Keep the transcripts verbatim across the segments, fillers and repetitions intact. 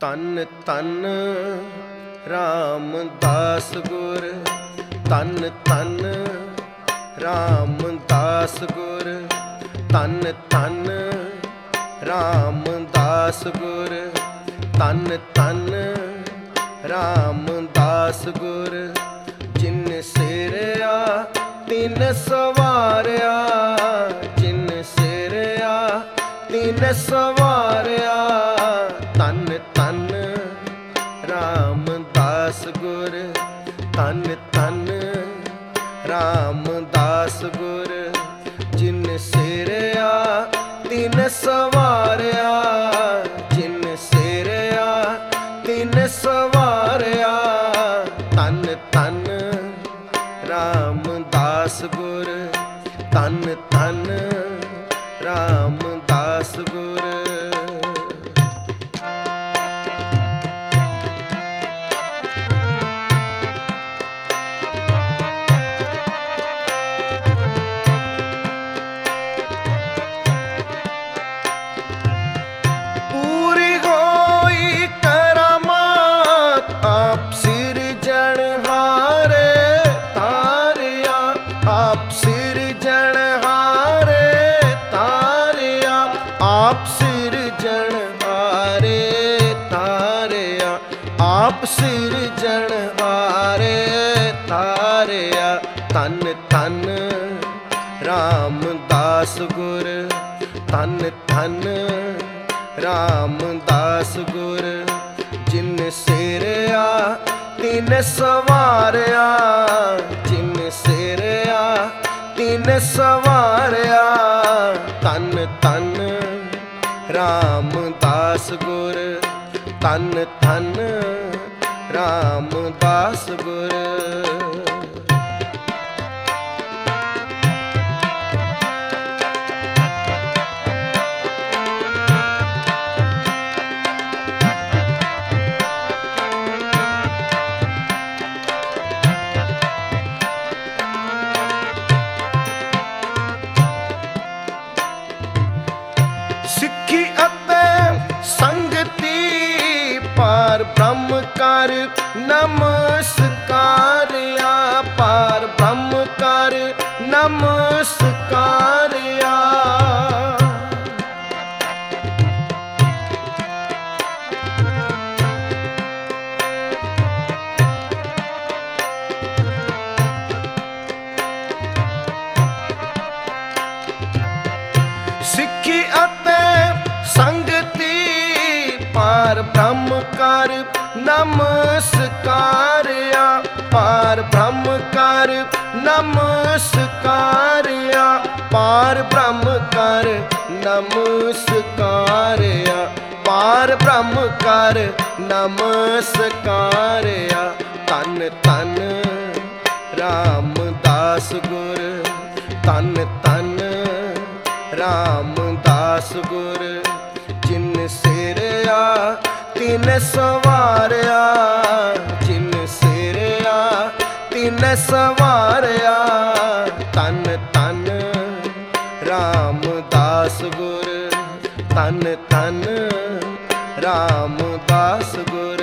ਤਨ ਤਨ ਰਾਮਦਾਸ ਗੁਰ, ਤਨ ਤਨ ਰਾਮਦਾਸ ਗੁਰ, ਤਨ ਤਨ ਰਾਮਦਾਸ ਗੁਰ, ਤਨ ਤਨ ਰਾਮਦਾਸ ਗੁਰ। ਜਿਨ ਸਿਰਿਆ ਤਿਨ ਸਵਾਰਿਆ, ਜਿਨ ਸਿਰਿਆ ਤਿਨ ਸਵਾਰਿਆ, ਤਨ ਤਨ ਰਾਮਦਾਸ ਗੁਰ, ਤਨ ਤਨ ਰਾਮਦਾਸ ਗੁਰ। ਜਿਨ ਸਿਰਿਆ ਤਿਨ ਸਵਾਰਿਆ, ਜਿਨ ਸਿਰਿਆ ਤਿਨ ਸਵਾਰਿਆ, ਤਨ ਤਨ ਰਾਮਦਾਸ ਗੁਰ, ਤਨ ਤਨ ਰਾਮਦਾਸ ਗੁਰ। ਆਪ ਸਿਰਜਣਹਾਰੇ ਤਾਰਿਆ, ਤਨ ਤਨ ਰਾਮਦਾਸ ਗੁਰ, ਤਨ ਤਨ ਰਾਮਦਾਸ ਗੁਰ। ਜਿਨ ਸਿਰਿਆ ਤਿਨ ਸਵਾਰਿਆ, ਜਿਨ ਸਿਰਿਆ ਤਿਨ ਸਵਾਰਿਆ, ਤਨ ਤਨ ਰਾਮਦਾਸ ਗੁਰ, ਤਨ ਤਨ ਰਾਮਦਾਸ ਗੁਰ। ਸਿੱਖੀ ਅਤੇ ਸੰਗਤੀ ਪਾਰ ਬ੍ਰਹਮ ਕਰ ਨਮਸਕਾਰਿਆ, ਪਾਰ ਬ੍ਰਹਮ ਕਰ ਨਮਸਕਾਰਿਆ। ਸਿੱਖੀ ਅਤੇ ਸੰਗਤੀ ਪਾਰ ਬ੍ਰਹਮ ਕਰ ਨਮਸਕਾਰਿਆ, ਪਾਰ ਬ੍ਰਹਮ ਕਰ ਨਮਸਕਾਰਿਆ, ਪਾਰ ਬ੍ਰਹਮ ਕਰ ਨਮਸਕਾਰਿਆ, ਪਾਰ ਬ੍ਰਹਮ ਕਰ ਨਮਸਕਾਰਿਆ, ਤਨ ਤਨ ਰਾਮਦਾਸ ਗੁਰ, ਤਨ ਤਨ ਰਾਮਦਾਸ ਗੁਰ। ਜਿਨ ਸਿਰਿਆ ਤਿਨ ਸਵਾਰਿਆ, ਜਿਨ ਸਿਰਿਆ ਤਿਨ ਸਵਾਰਿਆ, ਤਨ ਤਨ ਰਾਮਦਾਸ ਗੁਰ, ਤਨ ਤਨ ਰਾਮਦਾਸ ਗੁਰ।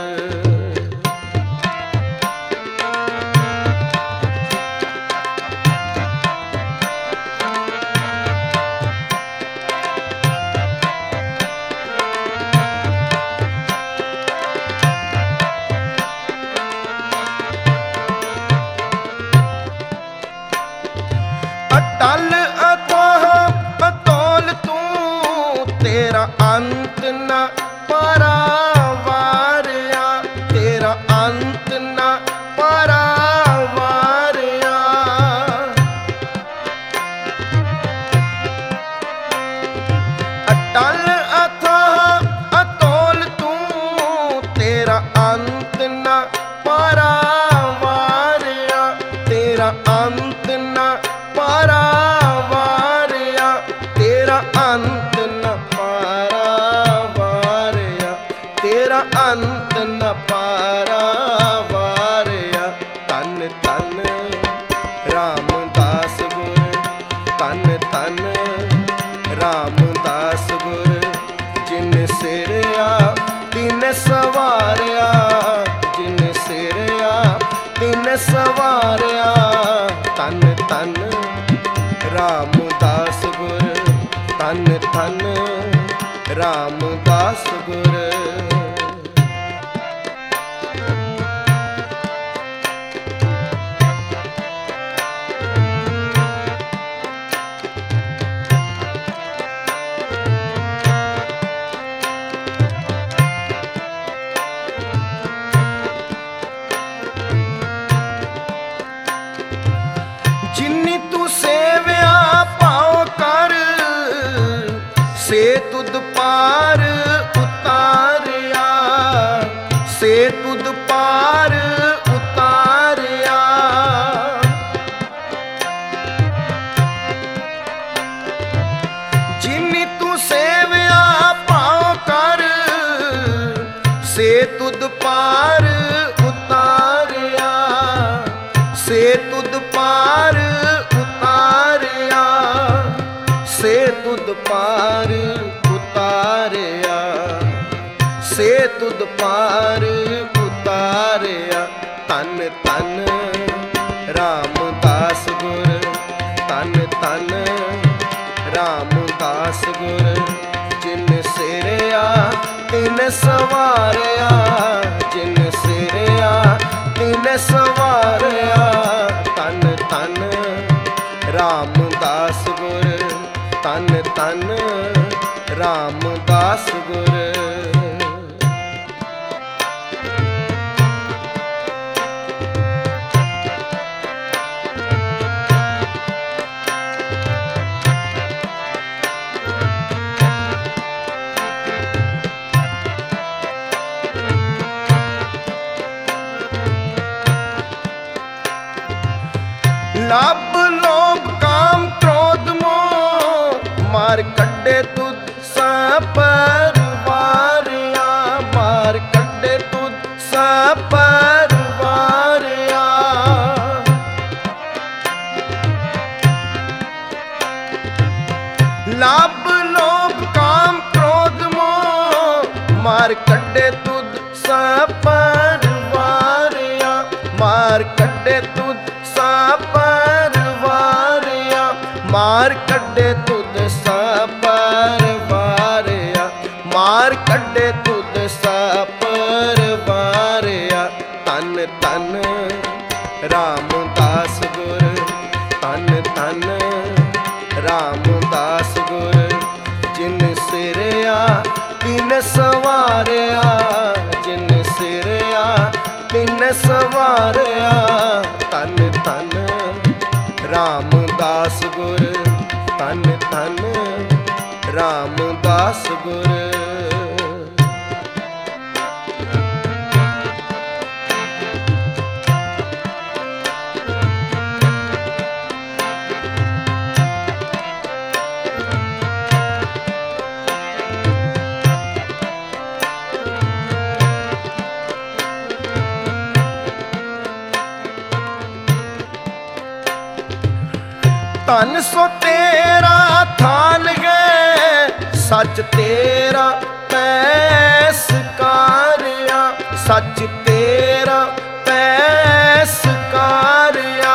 ਅਟਲ ਅਥਾਹ ਅਤੋਲ ਤੂੰ, ਤੇਰਾ ਅੰਤ ਨਾ ਪਰਾਵਾਰਿਆ, ਤੇਰਾ ਅੰਤ ਨਾ ਪਰਾਵਾਰਿਆ। ਅਟਲ ਅਥਾਹ ਅਤੋਲ ਤੂੰ, ਤੇਰਾ ਅੰਤ ਨਾ ਪਰਾਵਾਰਿਆ, ਤੇਰਾ ਅੰਤ ਨਾ ਪਰਾਵਾਰਿਆ, ਤੇਰਾ ਅੰਤ ਨ ਪਰਾਵਾਰਿਆ, ਤੇਰਾ ਅੰਤ ਨ ਪਰਾਵਾਰਿਆ, ਤਨ ਤਨ ਰਾਮਦਾਸ ਗੁਰ, ਤਨ ਤਨ ਰਾਮਦਾਸ ਗੁਰ। ਜਿਨ ਸਿਰਿਆ तिन सवारिया, जिन सिरिया तिन सवारिया। तन तन रामदास गुर, तन तन रामदास गुर। जिन्नी तू सेविया पाओ कर, से तुद पार उतारिया, से तुद पार उतारिया। जिन्नी तू सेविया पाओ कर, से तुद पार उतारिया, से तुद पार उतारिया, से तुद पार उतारिया, से तुद पार उतारिया। तन तन रामदास गुर, तन तन रामदास गुर। जिन सिरिया तिन सवारिया, जिन सिरिया तिन सवारिया। तन तन रामदास गुर, तन तन रामदास गुर। लाभ लोभ काम क्रोध मोह, मार कड्डे तुद सपरवारिया, मार कड्डे तुद सपरवारिया। लाभ लोभ काम क्रोध मोह, मार कड्डे तुद सपरवारिया, मार कड्डे तुद सपरवारिया, मार कड्डे तुद सपरवारिया, मार कड्डे तुद सपरवारिया। तन तन रामदास गुर, तन तन रामदास गुर। जिन सिरिया तिन सवारिया, जिन सिरिया तिन सवारिया। तन तन रामदास गुर, तन तन रामदास गुर। तन सो तेरा थान है, सच तेरा पैसकारिया, सच तेरा पैसकारिया।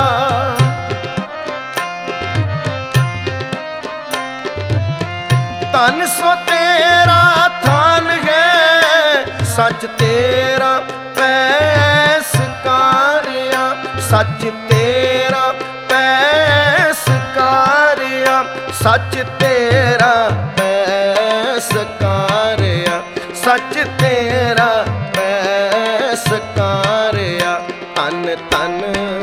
तन सो तेरा थान है, सच तेरा पैसकारिया, सच तेरा पैसकारिया, सच तेरा पैसकारिया, सच तेरा पैसकारिया। तन तन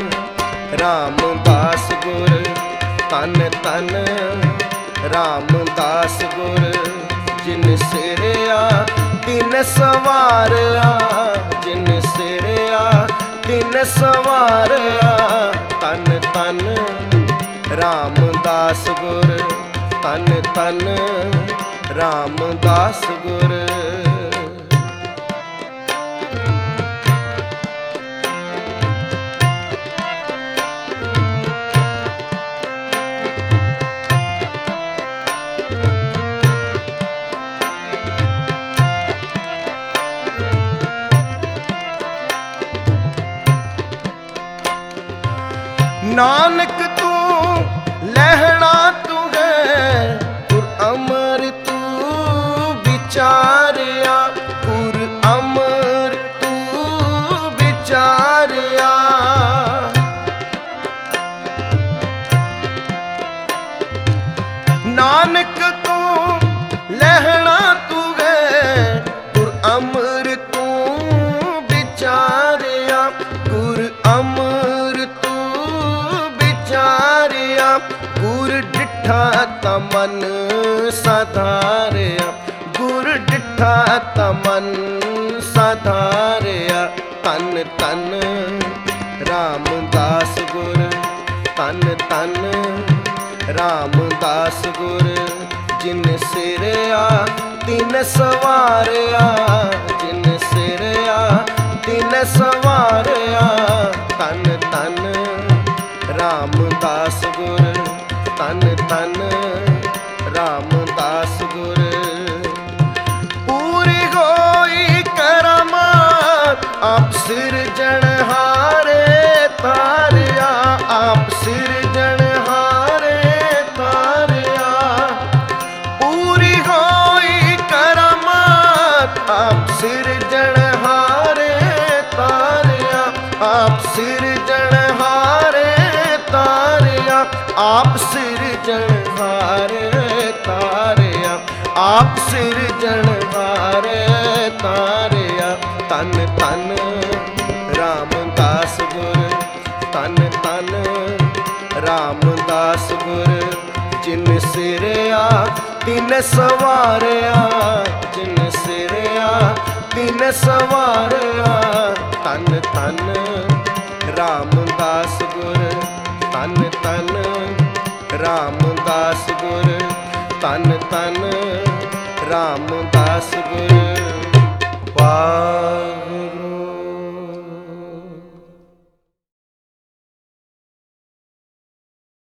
रामदास गुर, तन तन रामदास गुर। जिन सिरिया तिन सवारिया, जिन सिरिया तिन सवारिया। तन तन रामदास गुर, तन तन रामदास गुर। ਨਾਨਕ ਤੂੰ ਲਹਿਣਾ ਤੂੰ ਹੈ ਗੁਰ ਅਮਰ ਤੂੰ ਵਿਚਾਰਿਆ ਗੁਰ ਅਮਰ ਤੂੰ ਵਿਚਾਰਿਆ ਨਾਨਕ ਤੂੰ ਲਹਿਣਾ ਤੂੰ ਹੈ ਗੁਰ ਅਮਰ ਤੂੰ ਵਿਚਾਰਿਆ ਗੁਰ ਅਮਰ ਤੂੰ ਵਿਚਾਰਿਆ ਗੁਰ ਡਿਠਾ ਤਾ ਮਨ ਸਾਧਾਰਿਆ ਗੁਰ ਡਿਠਾ ਤਾ ਮਨ ਸਾਧਾਰਿਆ ਤਨ ਤਨ ਰਾਮਦਾਸ ਗੁਰ ਤਨ ਤਨ ਰਾਮਦਾਸ ਗੁਰ ਜਿਨ ਸਿਰਿਆ ਤਿਨ ਸਵਾਰਿਆ ਜਿਨ ਸਿਰਿਆ ਤਿਨ ਸਵਾਰਿਆ ਤਨ ਤਨ ਰਾਮਦਾਸ ਗੁਰ ਤਨ ਤਨ ਰਾਮਦਾਸ ਗੁਰ ਪੂਰੀ ਹੋਈ ਕਰਾਮਾਤ ਆਪ ਸਿਰਜਣਹਾਰੇ ਤਾਰਿਆ ਆਪ ਸਿਰਜਣਹਾਰੇ ਤਾਰਿਆ ਪੂਰੀ ਹੋਈ ਕਰਾਮਾਤ ਆਪ ਸਿਰਜਣਹਾਰੇ ਤਾਰਿਆ ਆਪ ਸਿਰਜਣਹਾਰੇ ਤਾਰਿਆ ਆਪ ਸਿਰਜਣਹਾਰੇ ਤਾਰਿਆ ਆਪ ਸਿਰਜਣਹਾਰੇ ਤਾਰਿਆ ਤਨ ਤਨ ਰਾਮਦਾਸ ਗੁਰ ਤਨ ਤਨ ਰਾਮਦਾਸ ਗੁਰ ਜਿਨ ਸਿਰਿਆ ਤਿਨ ਸਵਾਰਿਆ ਜਿਨ ਸਿਰਿਆ ਤਿਨ ਸਵਾਰਿਆ ਤਨ ਤਨ ਰਾਮਦਾਸ ਗੁਰ ਤਨ ਤਨ ਰਾਮਦਾਸ ਗੁਰ ਤਨ ਤਨ